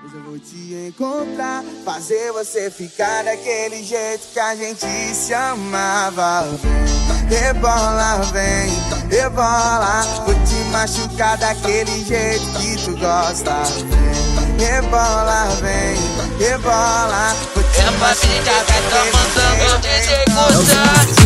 Hoje eu vou te encontrar, fazer você ficar daquele jeito que a gente se amava. Vem, rebola, vou te machucar daquele jeito que tu gosta. Rebola, vem, rebola, vou te machucar daquele jeito que tu gosta.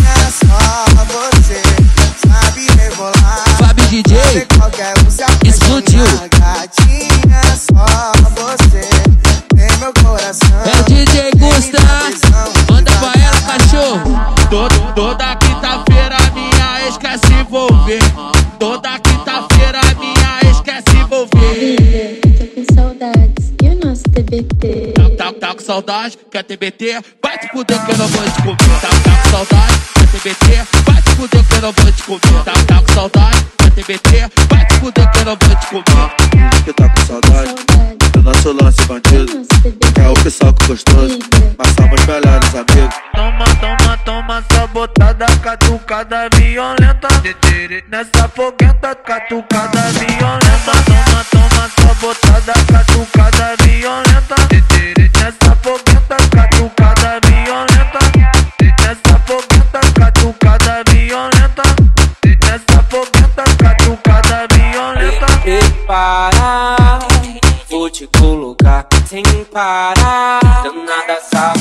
Só você sabe rebolar. Fábio DJ, explodiu. Gatinha, só você tem meu coração. É o DJ Gusta, manda pra ela, cachorro. Toda quinta-feira minha ex quer se envolver. Toda quinta-feira minha ex quer se envolver. Tô com saudades e o nosso TBT. Tá com saudade, quer TBT? Vai te fuder que eu não vou te comer. Tá com saudade, quer TBT? Vai te fuder que eu não vou te comer. Tá com saudade, quer TBT? Vai te fuder que eu não vou te comer. Que tá com saudade do nosso lance bandido. É o pissoco gostoso, mas somos melhores amigos. Toma, sabotada, catucada violenta. Nessa foguenta, catucada violenta. Toma, sabotada, catucada violenta. Nessa foguenta, catucada violenta. Nessa foguenta, catucada violenta. Nessa foguenta, catucada violenta. Prepara, vou te colocar sem parar. Danada sabe.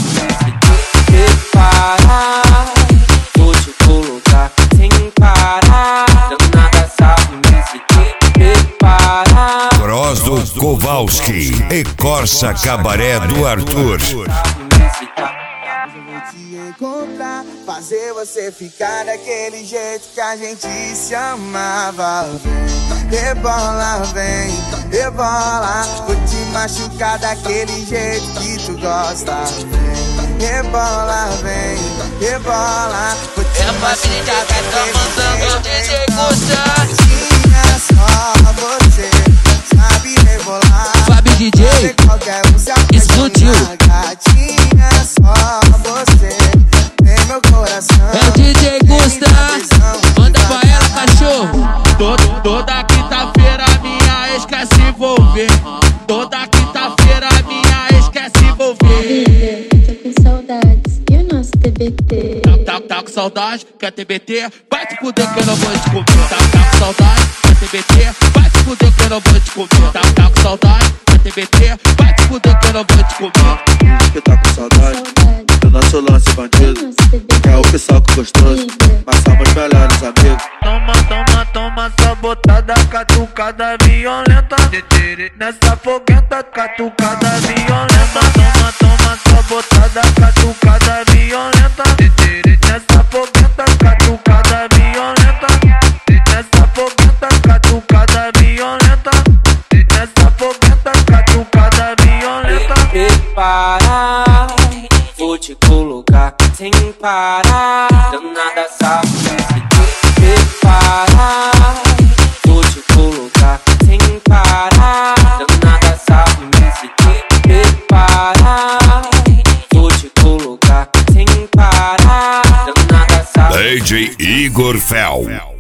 Prepara, vou te colocar sem parar. Danada sabe me prepara. Cross do Kowalski e Corsa Cabaré do Arthur. Hoje eu vou te encontrar, fazer você ficar daquele jeito que a gente se amava. Rebola, vem, rebola, vou te machucar daquele jeito que tu gosta. Rebola, vem, rebola, vou te machucar daquele jeito que tu gosta. Só você sabe rebolar. Fábio DJ, explodiu. Gatinha, só você tem meu coração. É o DJ Gusta, manda pra ela, cachorro. Toda quinta-feira minha ex quer se envolver. Toda quinta-feira minha ex quer se envolver. Tô com saudades e o nosso TBT. Tá com saudade, quer TBT? Vai te fuder que eu não vou te comer. Tá com saudade, quer TBT? Vai te fuder que eu não vou te comer. Tá com saudade, quer TBT? Vai te fuder que eu não vou te comer. Que tá com saudade do nosso lance bandido. É o pissoco gostoso, mas somos melhores amigos. Toma, sabotada, catucada violenta. Nessa foguenta, catucada violenta. Toma, sabotada, catucada violenta. Nessa foguenta, catucada violenta. Nessa foguenta, catucada violenta. Nessa foguenta, catucada violenta. Prepara, vou te colocar sem parar. Danada sabe. Prepara, vou te colocar sem parar. Danada sabe me prepara, vou te colocar sem parar. Danada sabe. DJ Igor Fel.